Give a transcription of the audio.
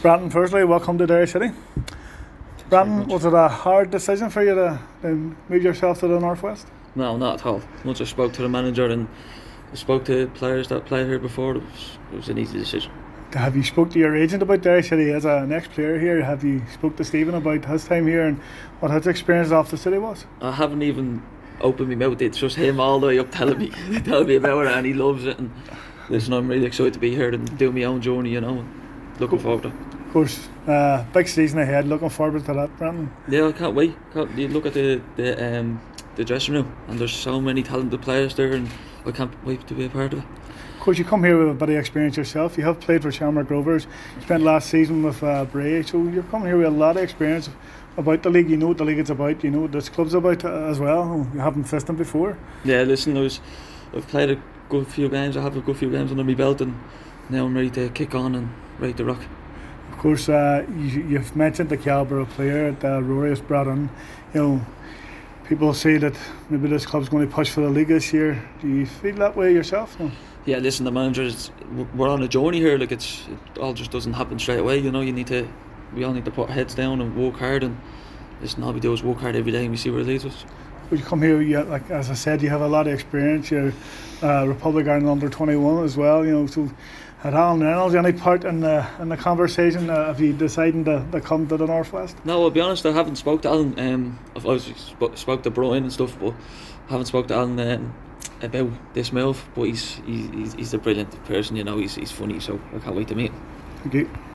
Brandon, firstly, welcome to Derry City. Brandon, was it a hard decision for you to move yourself to the Northwest? No, not at all. Once I spoke to the manager and I spoke to players that played here before, it was an easy decision. Have you spoke to your agent about Derry City as an ex-player here? Have you spoke to Stephen about his time here and what his experience off the city was? I haven't even opened my mouth. It's just him all the way up telling me about it, and he loves it. And listen, I'm really excited to be here and do my own journey, and looking forward to it. Of course, big season ahead. Looking forward to that, Brandon. Yeah, I can't wait. You look at the dressing room, and there's so many talented players there, and I can't wait to be a part of it. Of course, you come here with a bit of experience yourself. You have played for Shamrock Rovers. You spent last season with Bray, so you're coming here with a lot of experience about the league. You know what the league is about. You know what this club's about as well. You haven't faced them before. Yeah, listen, I've played a good few games. I have a good few games under my belt, and now I'm ready to kick on and ready to rock. Of course, you've mentioned the calibre of player that Rory has brought in. People say that maybe this club's going to push for the league this year. Do you feel that way yourself? No? Yeah, listen, the managers, we're on a journey here. Like it all just doesn't happen straight away. We all need to put our heads down and work hard. And listen, all we do is work hard every day, and we see where it leads us. When you come here, like as I said, you have a lot of experience. You're Republic Ireland under-21 as well. So had Alan Reynolds any part in the conversation of you deciding to come to the Northwest? No, I'll be honest, I haven't spoke to Alan. I've obviously spoke to Brian and stuff, but I haven't spoke to Alan about this move. But he's a brilliant person. He's funny, so I can't wait to meet him. Thank you.